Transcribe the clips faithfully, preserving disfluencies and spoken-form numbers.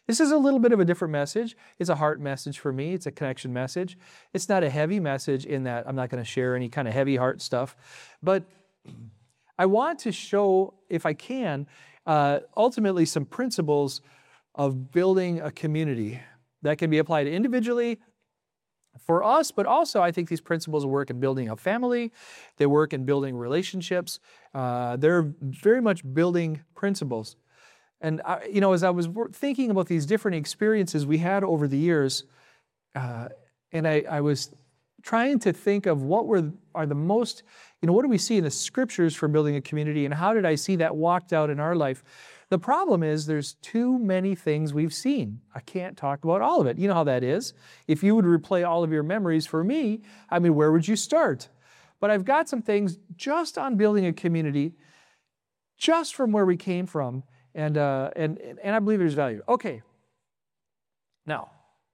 This is a little bit of a different message. It's a heart message for me. It's a connection message. It's not a heavy message in that I'm not going to share any kind of heavy heart stuff. But I want to show, if I can, uh, ultimately some principles of building a community that can be applied individually for us, but also I think these principles work in building a family. They work in building relationships. Uh, they're very much building principles. And, I, you know, as I was thinking about these different experiences we had over the years, uh, and I, I was trying to think of what were are the most, you know, what do we see in the Scriptures for building a community, and how did I see that walked out in our life? The problem is there's too many things we've seen. I can't talk about all of it. You know how that is. If you would replay all of your memories for me, I mean, where would you start? But I've got some things just on building a community, just from where we came from, and uh, and and I believe there's value. Okay. Now,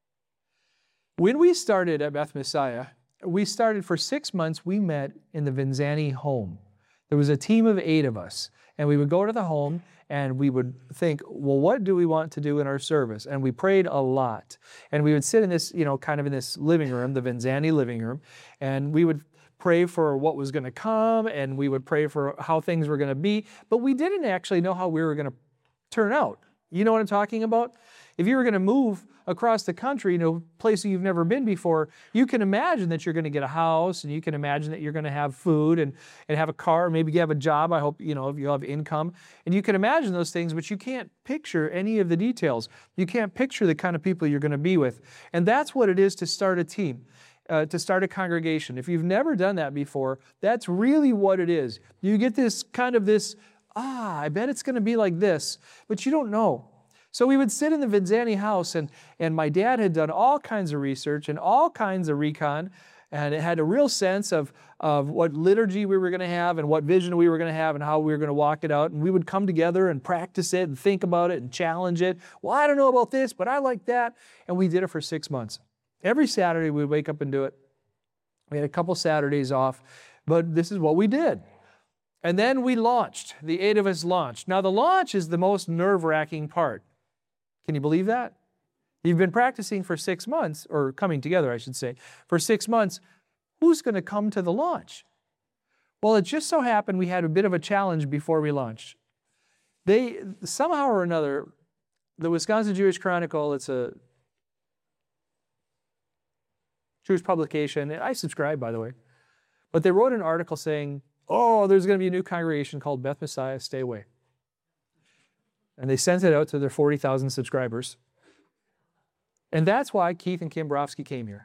when we started at Beth Messiah, we started for six months, we met in the Vinzani home. There was a team of eight of us, and we would go to the home, and we would think, well, what do we want to do in our service? And we prayed a lot. And we would sit in this, you know, kind of in this living room, the Vinzani living room, and we would pray for what was going to come, and we would pray for how things were going to be, but we didn't actually know how we were going to turn out. You know what I'm talking about? If you were going to move across the country, you know, places you've never been before, you can imagine that you're going to get a house, and you can imagine that you're going to have food and, and have a car, maybe you have a job. I hope, you know, if you have income. And you can imagine those things, but you can't picture any of the details. You can't picture the kind of people you're going to be with. And that's what it is to start a team, uh, to start a congregation. If you've never done that before, that's really what it is. You get this kind of this, ah, I bet it's going to be like this, but you don't know. So we would sit in the Vinzani house, and, and my dad had done all kinds of research and all kinds of recon, and it had a real sense of, of what liturgy we were going to have and what vision we were going to have and how we were going to walk it out. And we would come together and practice it and think about it and challenge it. Well, I don't know about this, but I like that. And we did it for six months. Every Saturday we'd wake up and do it. We had a couple Saturdays off, but this is what we did. And then we launched. The eight of us launched. Now the launch is the most nerve-wracking part. Can you believe that? You've been practicing for six months, or coming together, I should say, for six months. Who's going to come to the launch? Well, it just so happened we had a bit of a challenge before we launched. They, somehow or another, the Wisconsin Jewish Chronicle, it's a Jewish publication, and I subscribe, by the way, but they wrote an article saying, oh, there's going to be a new congregation called Beth Messiah, stay away. And they sent it out to their forty thousand subscribers. And that's why Keith and Kim Borofsky came here.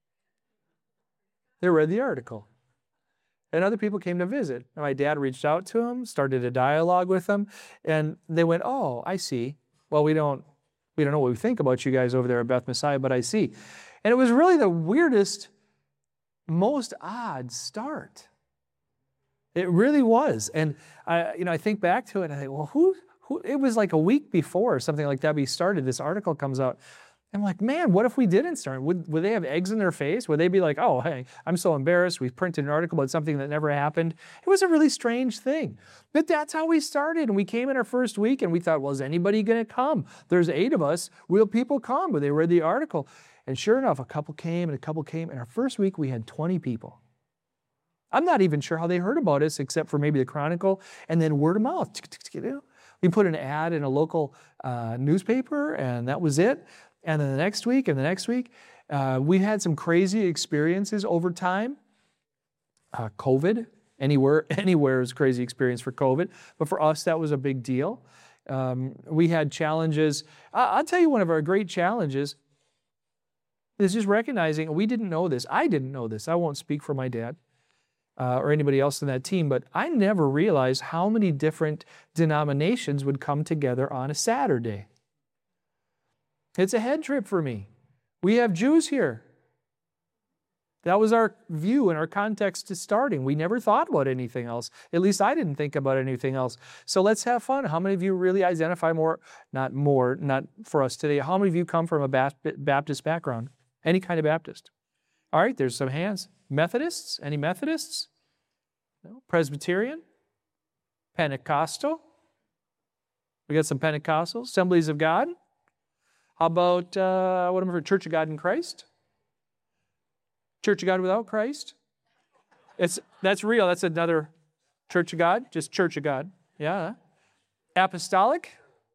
They read the article. And other people came to visit. And my dad reached out to them, started a dialogue with them, and they went, oh, I see. Well, we don't, we don't know what we think about you guys over there at Beth Messiah, but I see. And it was really the weirdest, most odd start. It really was. And I, you know, I think back to it and I think, well, who... It was like a week before or something like that we started. This article comes out. I'm like, man, what if we didn't start? Would, would they have eggs in their face? Would they be like, oh, hey, I'm so embarrassed. We printed an article about something that never happened. It was a really strange thing. But that's how we started. And we came in our first week and we thought, well, is anybody going to come? There's eight of us. Will people come? But they read the article. And sure enough, a couple came and a couple came. And our first week, we had twenty people. I'm not even sure how they heard about us except for maybe the Chronicle and then word of mouth. We put an ad in a local uh, newspaper, and that was it. And then the next week and the next week, uh, we had some crazy experiences over time. Uh, COVID, anywhere, anywhere is a crazy experience for COVID. But for us, that was a big deal. Um, we had challenges. I- I'll tell you one of our great challenges is just recognizing we didn't know this. I didn't know this. I won't speak for my dad. Uh, or anybody else in that team, but I never realized how many different denominations would come together on a Saturday. It's a head trip for me. We have Jews here. That was our view and our context to starting. We never thought about anything else. At least I didn't think about anything else. So let's have fun. How many of you really identify more, not more, not for us today, how many of you come from a Baptist background? Any kind of Baptist? All right, there's some hands. Methodists? Any Methodists? No. Presbyterian? Pentecostal? We got some Pentecostals? Assemblies of God? How about, uh, what am I for, Church of God in Christ? Church of God without Christ? It's, that's real. That's another Church of God, just Church of God. Yeah. Apostolic?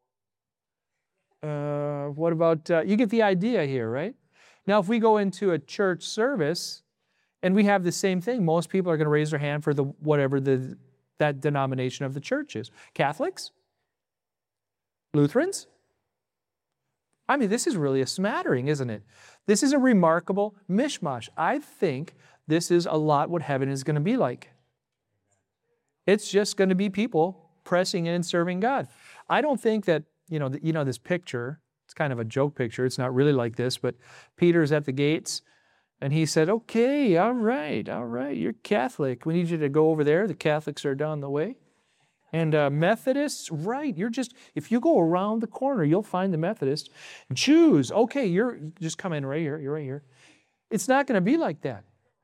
Uh, what about, uh, you get the idea here, right? Now, if we go into a church service and we have the same thing, most people are going to raise their hand for the whatever the that denomination of the church is. Catholics? Lutherans? I mean, this is really a smattering, isn't it? This is a remarkable mishmash. I think this is a lot what heaven is going to be like. It's just going to be people pressing in and serving God. I don't think that, you know, you know this picture, it's kind of a joke picture. It's not really like this, but Peter's at the gates and he said, okay, all right, all right, you're Catholic. We need you to go over there. The Catholics are down the way. And uh, Methodists, right, you're just, if you go around the corner, you'll find the Methodists. Jews, okay, you're, just come in right here, you're right here. It's not going to be like that.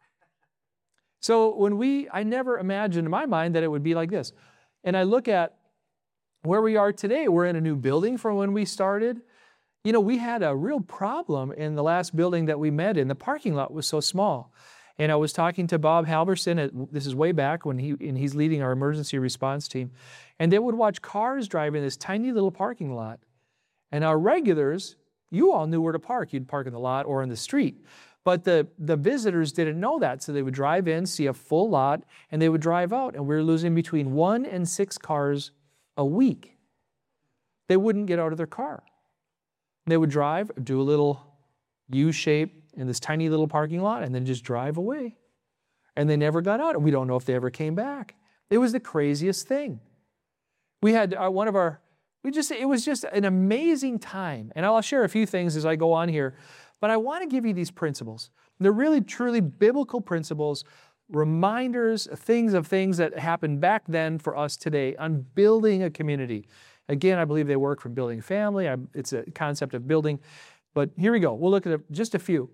So when we, I never imagined in my mind that it would be like this. And I look at where we are today. We're in a new building from when we started. You know, we had a real problem in the last building that we met in. The parking lot was so small. And I was talking to Bob Halverson, at, this is way back when he, and he's leading our emergency response team. And they would watch cars drive in this tiny little parking lot. And our regulars, you all knew where to park. You'd park in the lot or in the street. But the, the visitors didn't know that. So they would drive in, see a full lot, and they would drive out. And we were losing between one and six cars a week. They wouldn't get out of their car. They would drive, do a little U-shape in this tiny little parking lot, and then just drive away. And they never got out, and we don't know if they ever came back. It was the craziest thing. We had uh, one of our, we just, it was just an amazing time. And I'll share a few things as I go on here, but I want to give you these principles. They're really, truly biblical principles, reminders, things of things that happened back then for us today on building a community. Again, I believe they work from building family. I, it's a concept of building. But here we go. We'll look at just a few.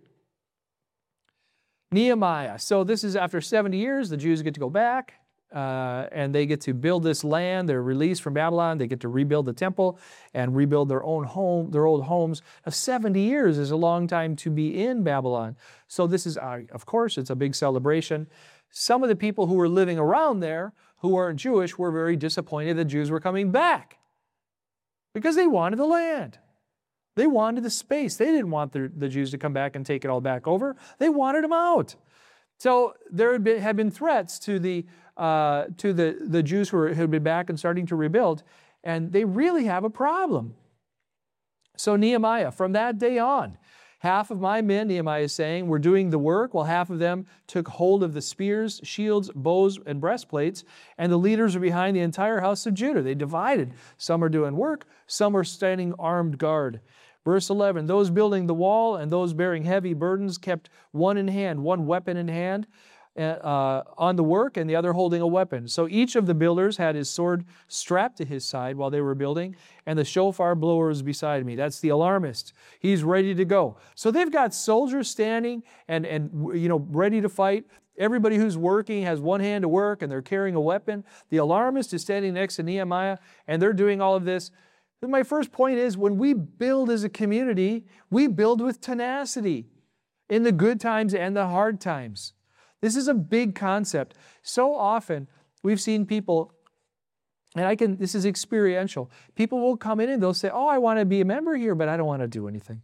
Nehemiah. So this is after seventy years, the Jews get to go back, uh, and they get to build this land. They're released from Babylon. They get to rebuild the temple and rebuild their own home, their old homes. Now, seventy years is a long time to be in Babylon. So this is, uh, of course, it's a big celebration. Some of the people who were living around there, who weren't Jewish, were very disappointed that Jews were coming back because they wanted the land. They wanted the space. They didn't want the, the Jews to come back and take it all back over. They wanted them out. So there had been, had been threats to the uh, to the, the Jews who were, had been back and starting to rebuild, and they really have a problem. So Nehemiah, from that day on, half of my men, Nehemiah is saying, were doing the work, while half of them took hold of the spears, shields, bows, and breastplates, and the leaders are behind the entire house of Judah. They divided. Some are doing work, some are standing armed guard. Verse eleven, those building the wall and those bearing heavy burdens kept one in hand, one weapon in hand uh, on the work, and the other holding a weapon. So each of the builders had his sword strapped to his side while they were building, and the shofar blower was beside me. That's the alarmist. He's ready to go. So they've got soldiers standing and, and you know, ready to fight. Everybody who's working has one hand to work, and they're carrying a weapon. The alarmist is standing next to Nehemiah, and they're doing all of this. My first point is, when we build as a community, we build with tenacity in the good times and the hard times. This is a big concept. So often we've seen people, and I can, this is experiential. People will come in and they'll say, oh, I want to be a member here, but I don't want to do anything.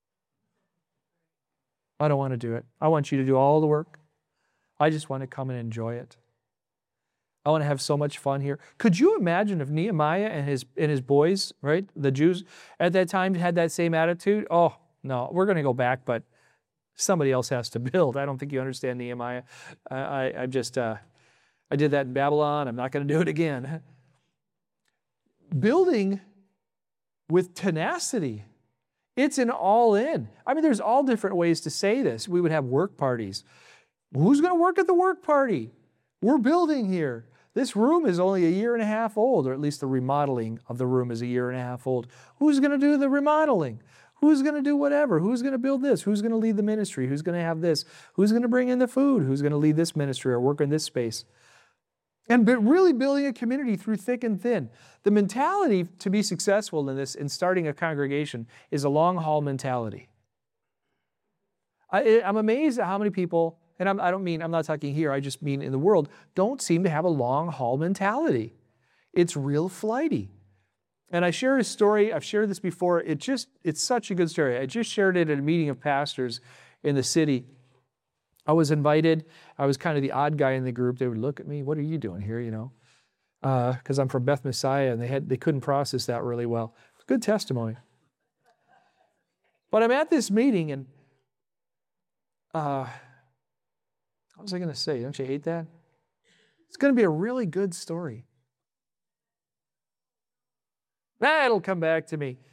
I don't want to do it. I want you to do all the work. I just want to come and enjoy it. I want to have so much fun here. Could you imagine if Nehemiah and his and his boys, right, the Jews at that time had that same attitude? Oh, no, we're going to go back, but somebody else has to build. I don't think you understand Nehemiah. I, I, I just, uh, I did that in Babylon. I'm not going to do it again. Building with tenacity. It's an all-in. I mean, there's all different ways to say this. We would have work parties. Who's going to work at the work party? We're building here. This room is only a year and a half old, or at least the remodeling of the room is a year and a half old. Who's going to do the remodeling? Who's going to do whatever? Who's going to build this? Who's going to lead the ministry? Who's going to have this? Who's going to bring in the food? Who's going to lead this ministry or work in this space? And but really building a community through thick and thin. The mentality to be successful in this, in starting a congregation, is a long haul mentality. I, I'm amazed at how many people, and I'm, I don't mean, I'm not talking here, I just mean in the world, don't seem to have a long haul mentality. It's real flighty. And I share a story, I've shared this before, it just, it's such a good story. I just shared it at a meeting of pastors in the city. I was invited. I was kind of the odd guy in the group. They would look at me, what are you doing here, you know? Because uh, I'm from Beth Messiah, and they had they couldn't process that really well. Good testimony. But I'm at this meeting, and uh, what was I going to say? Don't you hate that? It's going to be a really good story. Ah, it'll come back to me.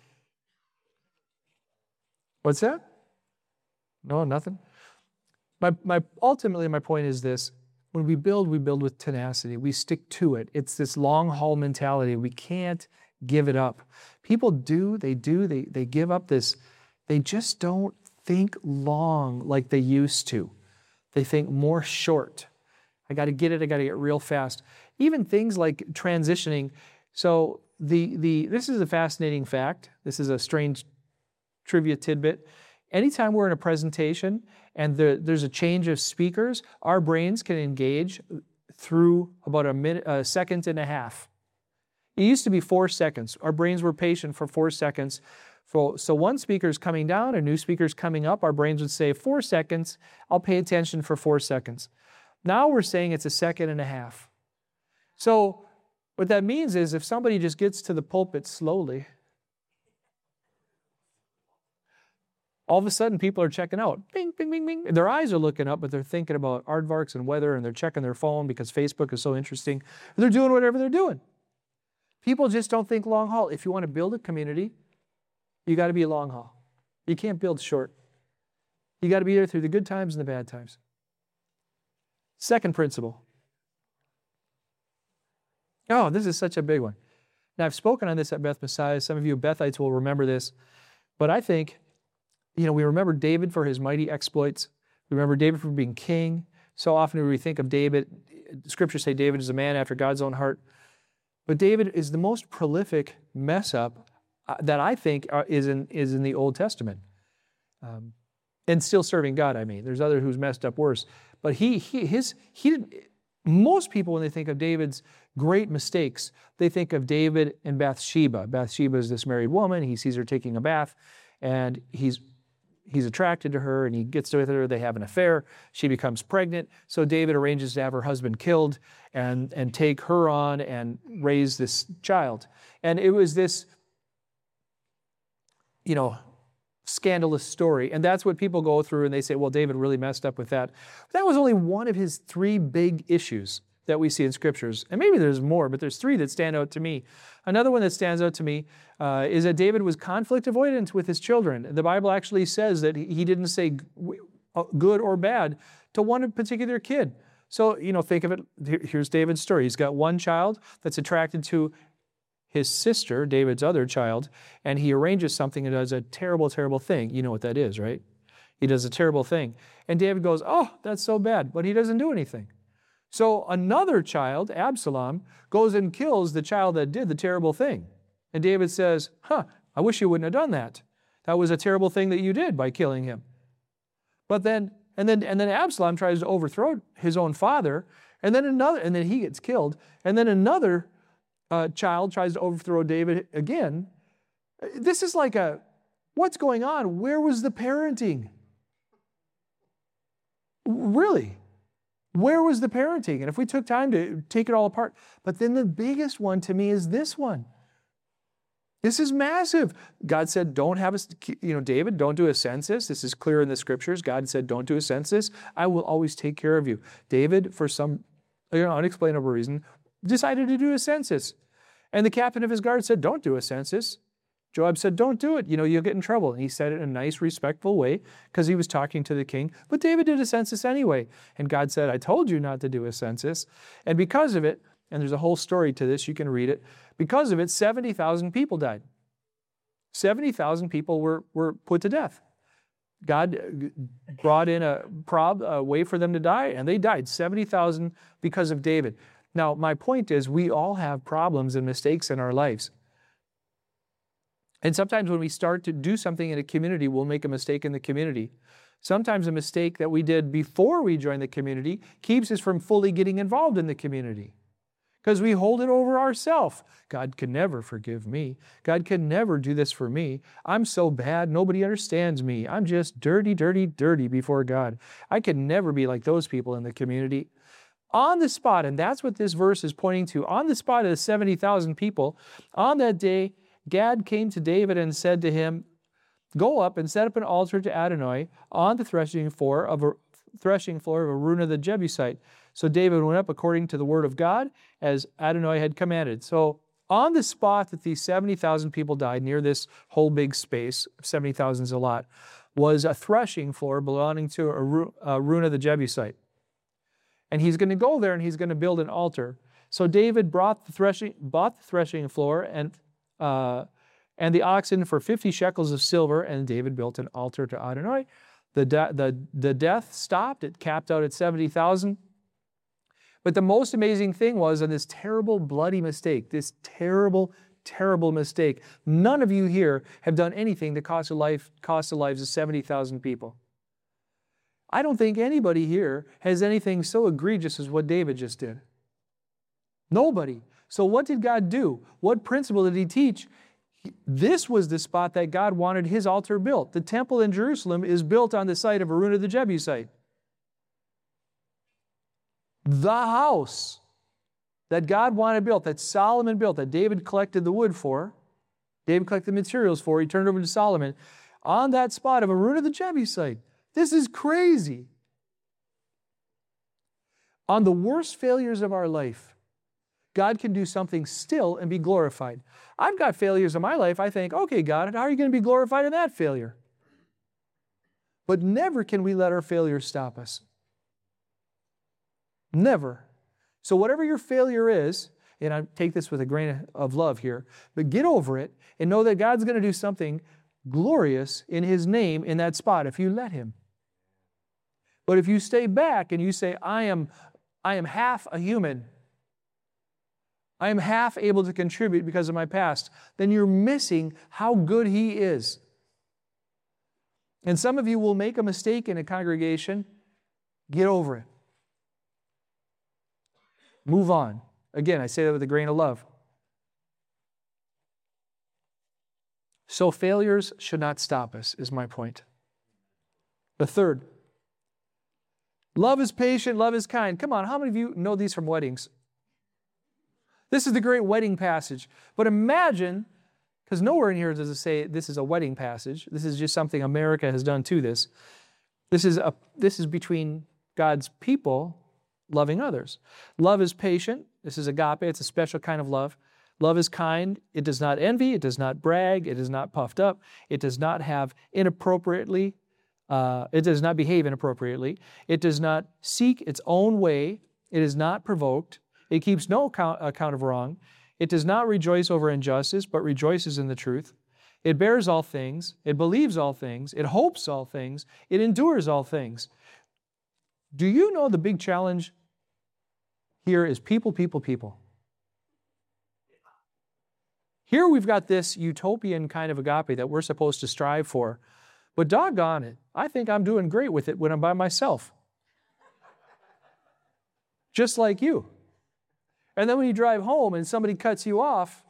What's that? No, nothing? My, my, ultimately, my point is this. When we build, we build with tenacity. We stick to it. It's this long haul mentality. We can't give it up. People do, they do, they, they give up this. They just don't think long like they used to. They think more short. I got to get it. I got to get real fast. Even things like transitioning. So the, the, this is a fascinating fact. This is a strange trivia tidbit. Anytime we're in a presentation and the, there's a change of speakers, our brains can engage through about a, minute, a second and a half. It used to be four seconds. Our brains were patient for four seconds. So, so one speaker's coming down, a new speaker's coming up. Our brains would say, four seconds, I'll pay attention for four seconds. Now we're saying it's a second and a half. So what that means is if somebody just gets to the pulpit slowly, all of a sudden, people are checking out. Bing, bing, bing, bing. Their eyes are looking up, but they're thinking about aardvarks and weather, and they're checking their phone because Facebook is so interesting. They're doing whatever they're doing. People just don't think long haul. If you want to build a community, you got to be long haul. You can't build short. You got to be there through the good times and the bad times. Second principle. Oh, this is such a big one. Now, I've spoken on this at Beth Messiah. Some of you Bethites will remember this. But I think, you know, we remember David for his mighty exploits. We remember David for being king. So often when we think of David, scriptures say David is a man after God's own heart. But David is the most prolific mess up uh, that I think uh, is in is in the Old Testament. Um, and still serving God, I mean. There's others who's messed up worse. But he, he his, he didn't, most people, when they think of David's great mistakes, they think of David and Bathsheba. Bathsheba is this married woman. He sees her taking a bath, and he's He's attracted to her, and he gets with her. They have an affair. She becomes pregnant. So David arranges to have her husband killed and, and take her on and raise this child. And it was this, you know, scandalous story. And that's what people go through, and they say, well, David really messed up with that. But that was only one of his three big issues that we see in scriptures. And maybe there's more, but there's three that stand out to me. Another one that stands out to me uh, is that David was conflict avoidant with his children. The Bible actually says that he didn't say good or bad to one particular kid. So, you know, think of it, here's David's story. He's got one child that's attracted to his sister, David's other child, and he arranges something and does a terrible, terrible thing. You know what that is, right? He does a terrible thing. And David goes, oh, that's so bad, but he doesn't do anything. So another child, Absalom, goes and kills the child that did the terrible thing. And David says, huh, I wish you wouldn't have done that. That was a terrible thing that you did by killing him. But then, and then, and then Absalom tries to overthrow his own father, and then another, and then he gets killed. And then another uh, child tries to overthrow David again. This is like a, what's going on? Where was the parenting? Really? Where was the parenting? And if we took time to take it all apart. But then the biggest one to me is this one. This is massive. God said, don't have a, you know, David, don't do a census. This is clear in the scriptures. God said, don't do a census. I will always take care of you. David, for some you know, unexplainable reason, decided to do a census. And the captain of his guard said, don't do a census. Joab said, don't do it. You know, you'll get in trouble. And he said it in a nice, respectful way because he was talking to the king. But David did a census anyway. And God said, I told you not to do a census. And because of it, and there's a whole story to this, you can read it. Because of it, seventy thousand people died. seventy thousand people were, were put to death. God brought in a, prob, a way for them to die, and they died. seventy thousand because of David. Now, my point is we all have problems and mistakes in our lives. And sometimes when we start to do something in a community, we'll make a mistake in the community. Sometimes a mistake that we did before we joined the community keeps us from fully getting involved in the community. Because we hold it over ourselves. God can never forgive me. God can never do this for me. I'm so bad, nobody understands me. I'm just dirty, dirty, dirty before God. I can never be like those people in the community. On the spot, and that's what this verse is pointing to, on the spot of the seventy thousand people, on that day, Gad came to David and said to him, go up and set up an altar to Adonai on the threshing floor of a threshing floor of Araunah the Jebusite. So David went up according to the word of God, as Adonai had commanded. So on the spot that these seventy thousand people died, near this whole big space, seventy thousand is a lot, was a threshing floor belonging to Araunah the Jebusite. And he's going to go there and he's going to build an altar. So David brought the threshing, bought the threshing floor and uh, and the oxen for fifty shekels of silver, and David built an altar to Adonai. The, de- the, the death stopped. It capped out at seventy thousand. But the most amazing thing was on this terrible, bloody mistake, this terrible, terrible mistake, none of you here have done anything that cost the, life, cost the lives of seventy thousand people. I don't think anybody here has anything so egregious as what David just did. Nobody. So what did God do? What principle did he teach? This was the spot that God wanted his altar built. The temple in Jerusalem is built on the site of Araunah the Jebusite. The house that God wanted built, that Solomon built, that David collected the wood for, David collected the materials for, he turned over to Solomon, on that spot of Araunah the Jebusite. This is crazy. On the worst failures of our life, God can do something still and be glorified. I've got failures in my life. I think, okay, God, how are you going to be glorified in that failure? But never can we let our failures stop us. Never. So whatever your failure is, and I take this with a grain of love here, but get over it and know that God's going to do something glorious in His name in that spot if you let Him. But if you stay back and you say, I am, I am half a human, I am half able to contribute because of my past, then you're missing how good He is. And some of you will make a mistake in a congregation. Get over it. Move on. Again, I say that with a grain of love. So failures should not stop us, is my point. The third, love is patient, love is kind. Come on, how many of you know these from weddings? This is the great wedding passage. But imagine, because nowhere in here does it say this is a wedding passage. This is just something America has done to this. This is, a, this is between God's people loving others. Love is patient. This is agape. It's a special kind of love. Love is kind. It does not envy. It does not brag. It is not puffed up. It does not have inappropriately, uh, it does not behave inappropriately. It does not seek its own way. It is not provoked. It keeps no account, account of wrong. It does not rejoice over injustice, but rejoices in the truth. It bears all things. It believes all things. It hopes all things. It endures all things. Do you know the big challenge here is people, people, people? Here we've got this utopian kind of agape that we're supposed to strive for. But doggone it, I think I'm doing great with it when I'm by myself. Just like you. And then when you drive home and somebody cuts you off,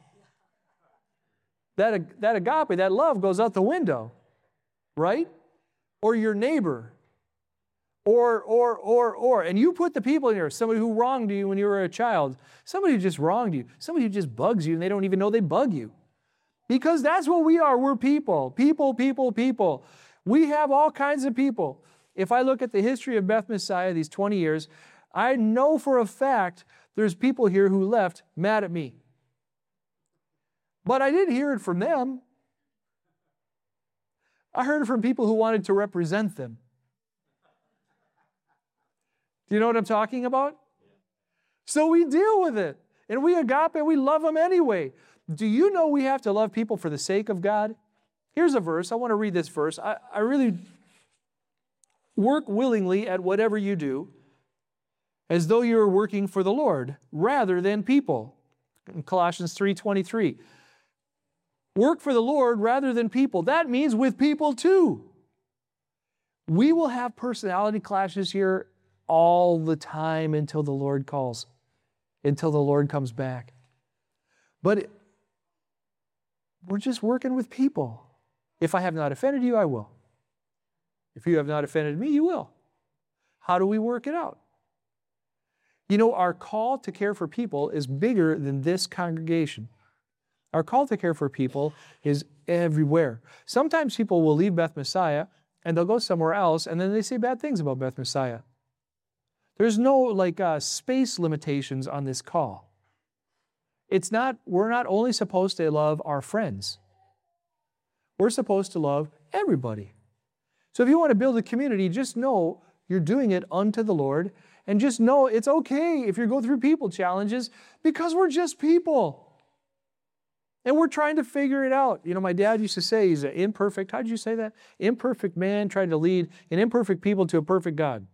that, that agape, that love goes out the window, right? Or your neighbor. Or, or, or, or. And you put the people in here, somebody who wronged you when you were a child, somebody who just wronged you, somebody who just bugs you and they don't even know they bug you. Because that's what we are. We're people. People, people, people. We have all kinds of people. If I look at the history of Beth Messiah, these twenty years, I know for a fact there's people here who left mad at me. But I didn't hear it from them. I heard it from people who wanted to represent them. Do you know what I'm talking about? So we deal with it. And we agape, we love them anyway. Do you know we have to love people for the sake of God? Here's a verse. I want to read this verse. I, I really work willingly at whatever you do. as though you were working for the Lord rather than people. In Colossians three twenty-three. Work for the Lord rather than people. That means with people too. We will have personality clashes here all the time until the Lord calls, until the Lord comes back. But we're just working with people. If I have not offended you, I will. If you have not offended me, you will. How do we work it out? You know, our call to care for people is bigger than this congregation. Our call to care for people is everywhere. Sometimes people will leave Beth Messiah and they'll go somewhere else and then they say bad things about Beth Messiah. There's no like uh, space limitations on this call. It's not, we're not only supposed to love our friends. We're supposed to love everybody. So if you want to build a community, just know you're doing it unto the Lord. And just know it's okay if you go through people challenges because we're just people. And we're trying to figure it out. You know, my dad used to say he's an imperfect, how did you say that? Imperfect man trying to lead an imperfect people to a perfect God.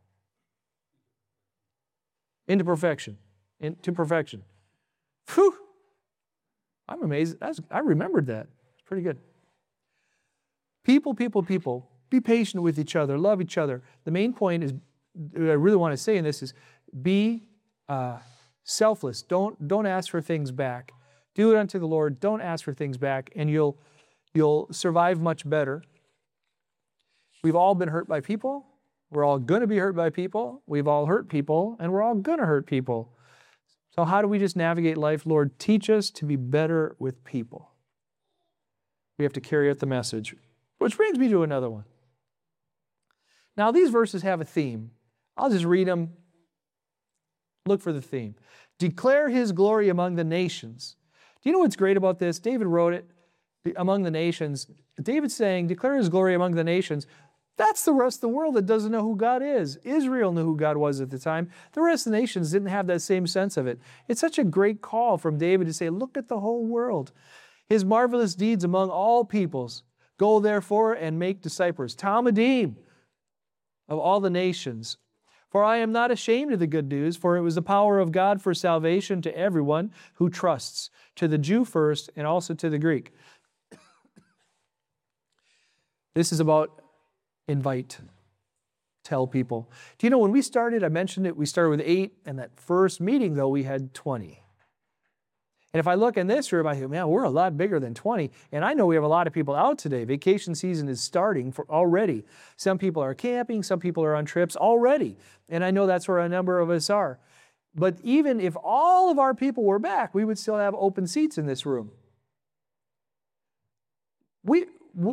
Into perfection. Into perfection. Whew. I'm amazed. That's, I remembered that. It's pretty good. People, people, people. Be patient with each other. Love each other. The main point is, what I really want to say in this is, be uh, selfless. Don't, don't ask for things back. Do it unto the Lord. Don't ask for things back, and you'll, you'll survive much better. We've all been hurt by people. We're all going to be hurt by people. We've all hurt people, and we're all going to hurt people. So how do we just navigate life? Lord, teach us to be better with people. We have to carry out the message. Which brings me to another one. Now, these verses have a theme. I'll just read them. Look for the theme. Declare His glory among the nations. Do you know what's great about this? David wrote it among the nations. David's saying, declare His glory among the nations. That's the rest of the world that doesn't know who God is. Israel knew who God was at the time. The rest of the nations didn't have that same sense of it. It's such a great call from David to say, look at the whole world. His marvelous deeds among all peoples. Go therefore and make disciples. Talmudim of all the nations. For I am not ashamed of the good news, for it was the power of God for salvation to everyone who trusts, to the Jew first and also to the Greek. This is about invite, tell people. Do you know when we started, I mentioned it, we started with eight, and that first meeting, though, we had twenty. And if I look in this room, I think, man, we're a lot bigger than twenty. And I know we have a lot of people out today. Vacation season is starting for already. Some people are camping, some people are on trips already. And I know that's where a number of us are. But even if all of our people were back, we would still have open seats in this room. We,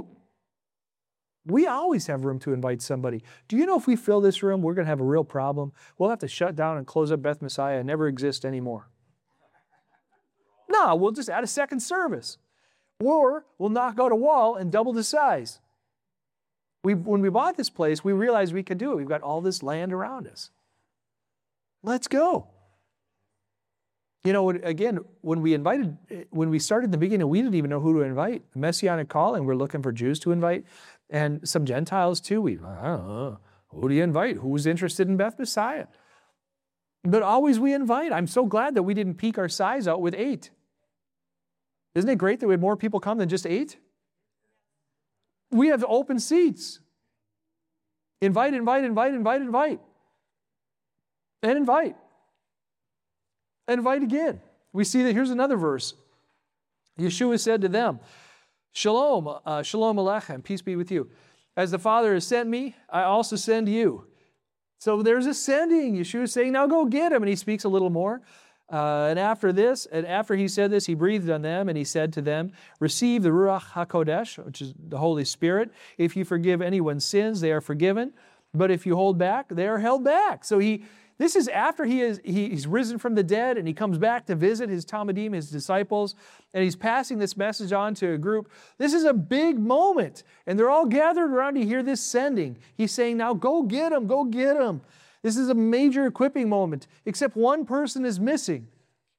we always have room to invite somebody. Do you know if we fill this room, we're going to have a real problem? We'll have to shut down and close up Beth Messiah and never exist anymore. No, we'll just add a second service. Or we'll knock out a wall and double the size. We, when we bought this place, we realized we could do it. We've got all this land around us. Let's go. You know, again, when we invited, when we started in the beginning, we didn't even know who to invite. A Messianic calling, we're looking for Jews to invite, and some Gentiles too. We, I don't know, who do you invite? Who's interested in Beth Messiah? But always we invite. I'm so glad that we didn't peak our size out with eight. Isn't it great that we had more people come than just eight? We have open seats. Invite, invite, invite, invite, invite. And invite. And invite again. We see that here's another verse. Yeshua said to them, Shalom, uh, Shalom Alechem, peace be with you. As the Father has sent me, I also send you. So there's a sending. Yeshua is saying, now go get him. And he speaks a little more. Uh, and after this, and after he said this, he breathed on them and he said to them, receive the Ruach HaKodesh, which is the Holy Spirit. If you forgive anyone's sins, they are forgiven. But if you hold back, they are held back. So he, this is after he is, he, he's risen from the dead and he comes back to visit his Talmudim, his disciples, and he's passing this message on to a group. This is a big moment. And they're all gathered around to hear this sending. He's saying, now go get them, go get them. This is a major equipping moment, except one person is missing.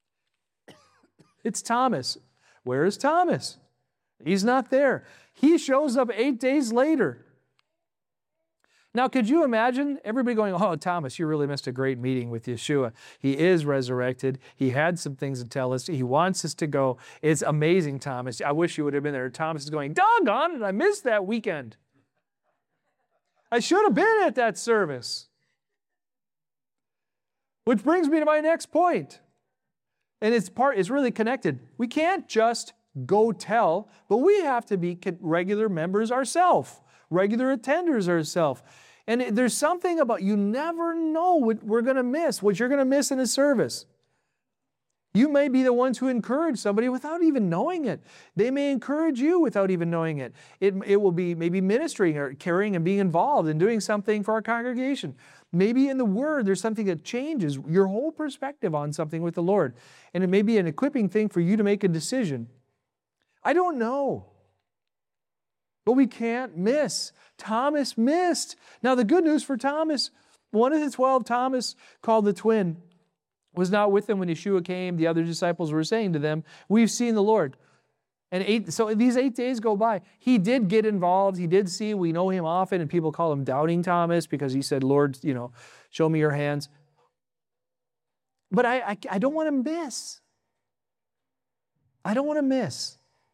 It's Thomas. Where is Thomas? He's not there. He shows up eight days later. Now, could you imagine everybody going, oh, Thomas, you really missed a great meeting with Yeshua. He is resurrected. He had some things to tell us. He wants us to go. It's amazing, Thomas. I wish you would have been there. Thomas is going, doggone it, I missed that weekend. I should have been at that service. Which brings me to my next point. And it's part, it's really connected. We can't just go tell, but we have to be regular members ourselves. Regular attenders ourselves. And there's something about, you never know what we're going to miss, what you're going to miss in a service. You may be the ones who encourage somebody without even knowing it. They may encourage you without even knowing it. It, it will be maybe ministering or caring and being involved and doing something for our congregation. Maybe in the Word there's something that changes your whole perspective on something with the Lord. And it may be an equipping thing for you to make a decision. I don't know. But we can't miss. Thomas missed. Now the good news for Thomas, one of the twelve, Thomas, called the twin, was not with them when Yeshua came. The other disciples were saying to them, we've seen the Lord. And eight, so these eight days go by. He did get involved. He did see. We know him often, and people call him Doubting Thomas because he said, Lord, you know, show me your hands. But I, I, I don't want to miss. I don't want to miss.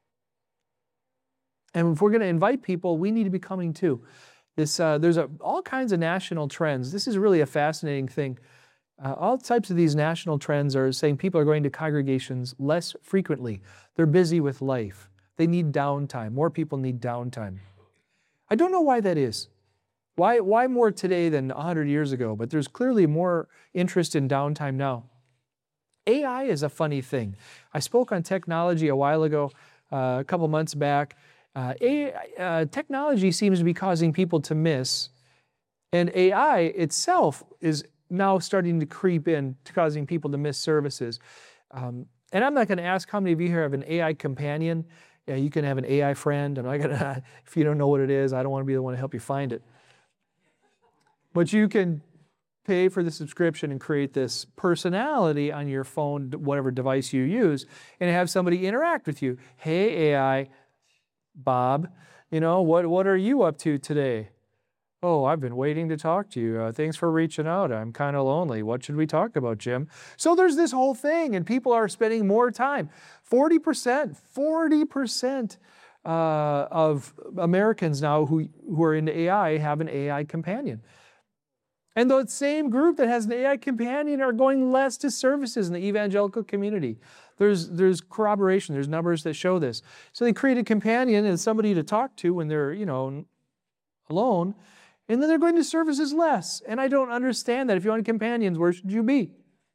And if we're going to invite people, we need to be coming too. This, uh, there's a, all kinds of national trends. This is really a fascinating thing. Uh, all types of these national trends are saying people are going to congregations less frequently. They're busy with life. They need downtime. More people need downtime. I don't know why that is. Why, why more today than one hundred years ago? But there's clearly more interest in downtime now. A I is a funny thing. I spoke on technology a while ago, uh, a couple months back. Uh, A I, uh, technology seems to be causing people to miss, and A I itself is now starting to creep in to causing people to miss services. Um, and I'm not going to ask how many of you here have an A I companion. Yeah, you can have an A I friend. I'm not going to, if you don't know what it is, I don't want to be the one to help you find it. But you can pay for the subscription and create this personality on your phone, whatever device you use, and have somebody interact with you. Hey, A I, Bob, you know, what, what are you up to today? Oh, I've been waiting to talk to you. Uh, thanks for reaching out. I'm kind of lonely. What should we talk about, Jim? So there's this whole thing, and people are spending more time. forty percent, forty percent uh, of Americans now who, who are into A I have an A I companion. And the same group that has an A I companion are going less to services in the evangelical community. There's, there's corroboration. There's numbers that show this. So they create a companion and somebody to talk to when they're, you know, alone, and then they're going to services less. And I don't understand that. If you want companions, where should you be?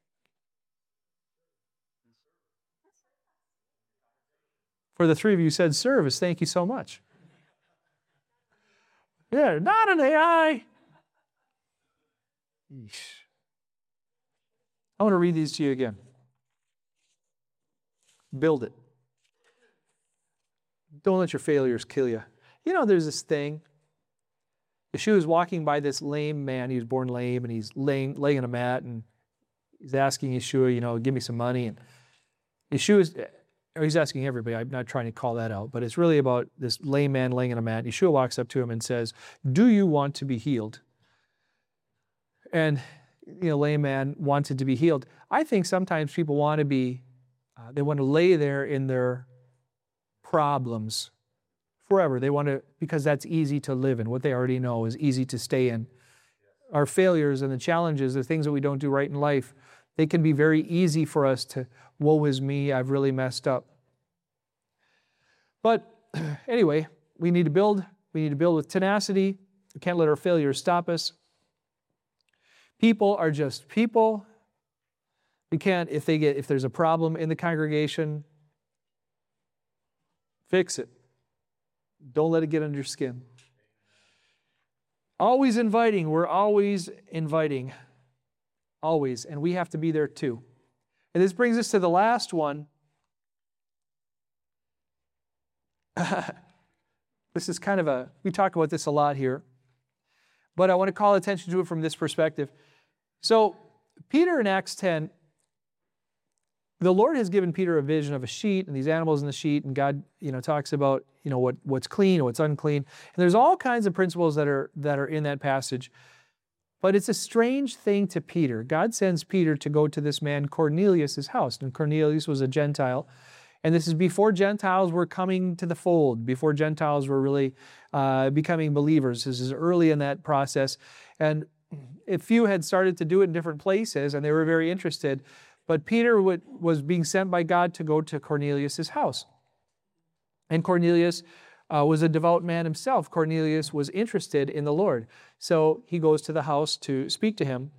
For the three of you who said service, thank you so much. Yeah, not an A I. Yeesh. I want to read these to you again. Build it. Don't let your failures kill you. You know, there's this thing. Yeshua is walking by this lame man. He was born lame, and he's laying, laying on a mat, and he's asking Yeshua, you know, give me some money. And Yeshua's, or he's asking everybody. I'm not trying to call that out, but it's really about this lame man laying on a mat. Yeshua walks up to him and says, do you want to be healed? And, you know, lame man wanted to be healed. I think sometimes people want to be Uh, they want to lay there in their problems forever. They want to, because that's easy to live in. What they already know is easy to stay in. Our failures and the challenges, the things that we don't do right in life, they can be very easy for us to, woe is me, I've really messed up. But anyway, we need to build. We need to build with tenacity. We can't let our failures stop us. People are just people. We can't, if they get, if there's a problem in the congregation, fix it. Don't let it get under your skin. Always inviting. We're always inviting. Always. And we have to be there too. And this brings us to the last one. This is kind of a, we talk about this a lot here, but I want to call attention to it from this perspective. So, Peter in Acts ten, the Lord has given Peter a vision of a sheet and these animals in the sheet, and God, you know, talks about, you know, what, what's clean and what's unclean. And there's all kinds of principles that are that are in that passage. But it's a strange thing to Peter. God sends Peter to go to this man Cornelius' house. And Cornelius was a Gentile. And this is before Gentiles were coming to the fold, before Gentiles were really uh, becoming believers. This is early in that process. And a few had started to do it in different places, and they were very interested. But Peter would, was being sent by God to go to Cornelius' house. And Cornelius uh, was a devout man himself. Cornelius was interested in the Lord. So he goes to the house to speak to him,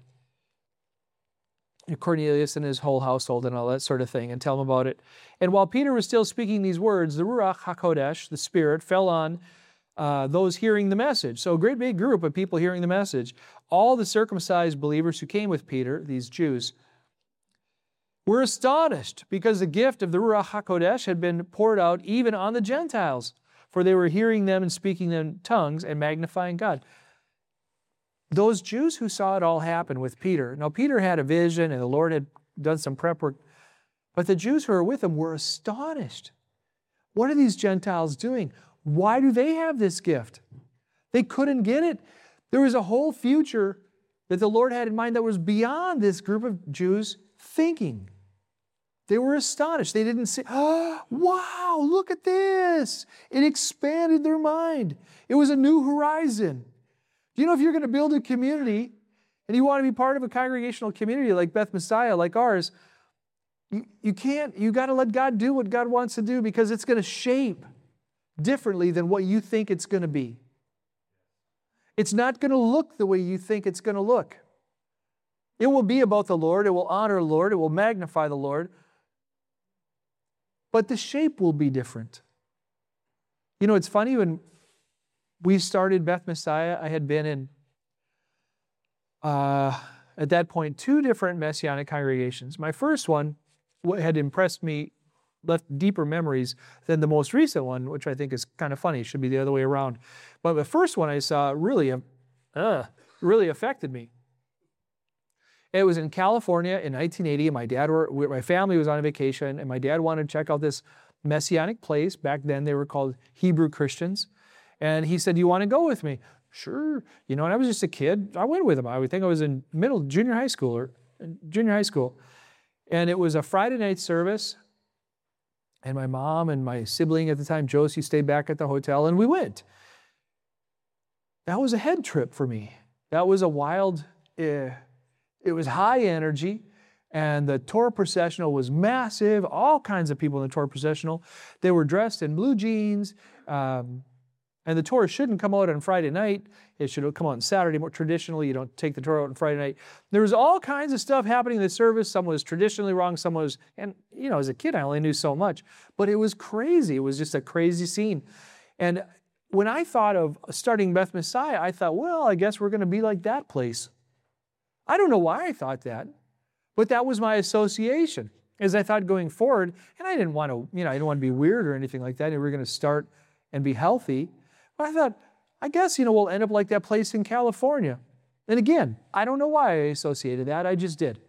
and Cornelius and his whole household and all that sort of thing, and tell him about it. And while Peter was still speaking these words, the Ruach HaKodesh, the Spirit, fell on uh, those hearing the message. So a great big group of people hearing the message. All the circumcised believers who came with Peter, these Jews, were astonished because the gift of the Ruach HaKodesh had been poured out even on the Gentiles, for they were hearing them and speaking in tongues and magnifying God. Those Jews who saw it all happen with Peter, now Peter had a vision and the Lord had done some prep work, but the Jews who were with him were astonished. What are these Gentiles doing? Why do they have this gift? They couldn't get it. There was a whole future that the Lord had in mind that was beyond this group of Jews thinking. They were astonished. They didn't say, oh, wow, look at this. It expanded their mind. It was a new horizon. Do you know if you're going to build a community and you want to be part of a congregational community like Beth Messiah, like ours, you, you can't, you got to let God do what God wants to do, because it's going to shape differently than what you think it's going to be. It's not going to look the way you think it's going to look. It will be about the Lord. It will honor the Lord. It will magnify the Lord. But the shape will be different. You know, it's funny, when we started Beth Messiah, I had been in, uh, at that point, two different Messianic congregations. My first one had impressed me, left deeper memories than the most recent one, which I think is kind of funny. It should be the other way around. But the first one I saw really, uh, really affected me. It was in California in nineteen eighty. And my dad were, my family was on vacation, and my dad wanted to check out this Messianic place. Back then they were called Hebrew Christians. And he said, "Do you want to go with me?" Sure. You know, and I was just a kid. I went with him. I would think I was in middle, junior high school or junior high school. And it was a Friday night service. And my mom and my sibling at the time, Josie, stayed back at the hotel, and we went. That was a head trip for me. That was a wild, uh, it was high energy. And the Torah processional was massive. All kinds of people in the Torah processional. They were dressed in blue jeans. Um, And the Torah shouldn't come out on Friday night. It should come out on Saturday. More traditionally, you don't take the Torah out on Friday night. There was all kinds of stuff happening in the service. Some was traditionally wrong. Some was, and you know, as a kid, I only knew so much. But it was crazy. It was just a crazy scene. And when I thought of starting Beth Messiah, I thought, well, I guess we're going to be like that place. I don't know why I thought that, but that was my association as I thought going forward. And I didn't want to, you know, I didn't want to be weird or anything like that. And we were going to start and be healthy. But I thought, I guess, you know, we'll end up like that place in California. And again, I don't know why I associated that. I just did.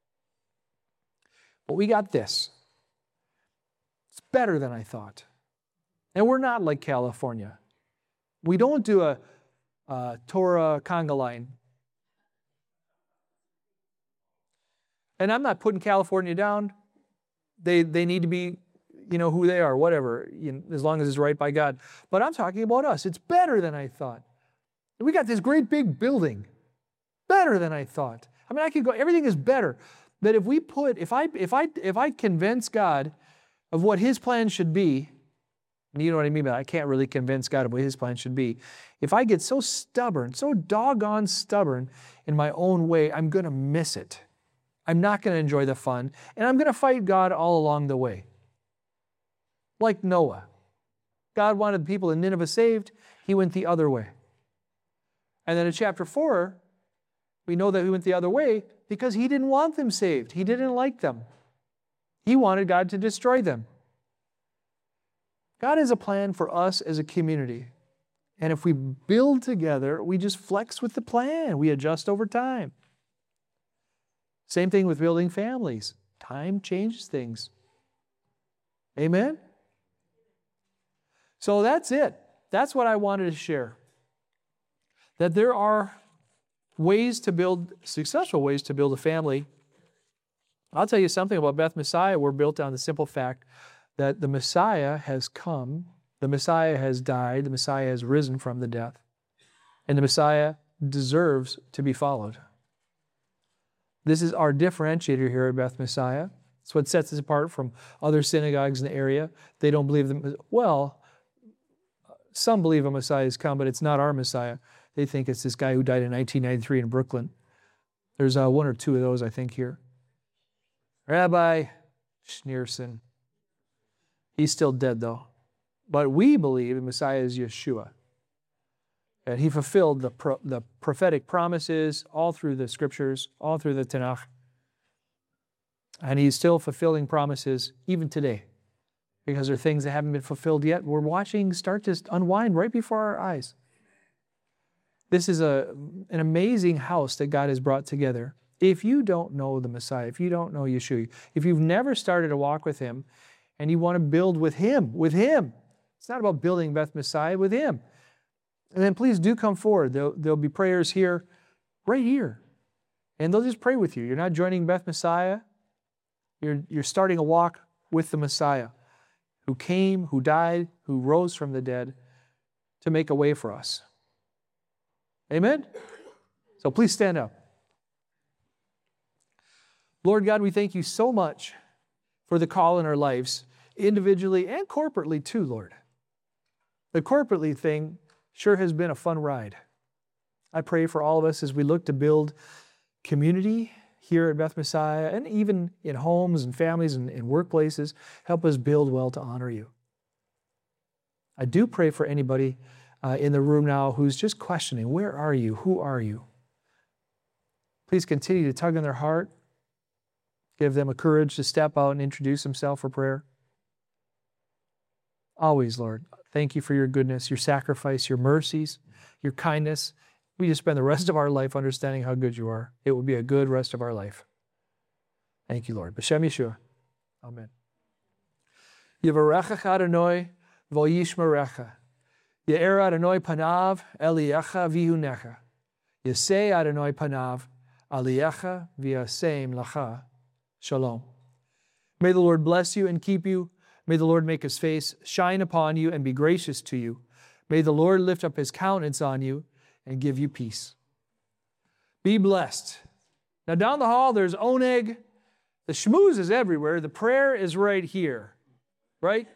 But we got this. It's better than I thought. And we're not like California. We don't do a, a Torah conga line. And I'm not putting California down. They, they need to be, you know, who they are, whatever, you know, as long as it's right by God. But I'm talking about us. It's better than I thought. We got this great big building. Better than I thought. I mean, I could go, everything is better. But if we put, if I, if I, if I convince God of what His plan should be, and you know what I mean by that, I can't really convince God of what His plan should be. If I get so stubborn, so doggone stubborn in my own way, I'm going to miss it. I'm not going to enjoy the fun, and I'm going to fight God all along the way. Like Noah. God wanted the people in Nineveh saved. He went the other way. And then in chapter four, we know that he went the other way because he didn't want them saved. He didn't like them. He wanted God to destroy them. God has a plan for us as a community. And if we build together, we just flex with the plan. We adjust over time. Same thing with building families. Time changes things. Amen? So that's it. That's what I wanted to share. That there are ways to build, successful ways to build a family. I'll tell you something about Beth Messiah. We're built on the simple fact that the Messiah has come, the Messiah has died, the Messiah has risen from the death, and the Messiah deserves to be followed. This is our differentiator here at Beth Messiah. It's what sets us apart from other synagogues in the area. They don't believe them. Well, some believe a Messiah has come, but it's not our Messiah. They think it's this guy who died in nineteen ninety-three in Brooklyn. There's uh, one or two of those, I think, here. Rabbi Schneerson. He's still dead, though. But we believe the Messiah is Yeshua. And he fulfilled the, pro- the prophetic promises all through the scriptures, all through the Tanakh. And he's still fulfilling promises even today. Because there are things that haven't been fulfilled yet. We're watching start to unwind right before our eyes. This is a, an amazing house that God has brought together. If you don't know the Messiah, if you don't know Yeshua, if you've never started to walk with Him and you want to build with Him, with Him, it's not about building Beth Messiah, with Him. And then please do come forward. There'll, there'll be prayers here, right here. And they'll just pray with you. You're not joining Beth Messiah. You're, you're starting a walk with the Messiah who came, who died, who rose from the dead to make a way for us. Amen? So please stand up. Lord God, we thank you so much for the call in our lives, individually and corporately too, Lord. The corporately thing sure has been a fun ride. I pray for all of us as we look to build community here at Beth Messiah and even in homes and families and, and workplaces. Help us build well to honor you. I do pray for anybody uh, in the room now who's just questioning, where are you? Who are you? Please continue to tug on their heart. Give them a courage to step out and introduce himself for prayer. Always, Lord, thank you for your goodness, your sacrifice, your mercies, your kindness. We just spend the rest of our life understanding how good you are. It will be a good rest of our life. Thank you, Lord. B'Shem Yeshua. Amen. Yivarecha Adonai v'yishmerecha. Ye'er Adonai panav eliyecha v'hunecha. Yaseh Adonai panav aliyecha v'yasem lacha. Shalom. May the Lord bless you and keep you. May the Lord make His face shine upon you and be gracious to you. May the Lord lift up His countenance on you and give you peace. Be blessed. Now down the hall, there's oneg. The schmooze is everywhere. The prayer is right here, right?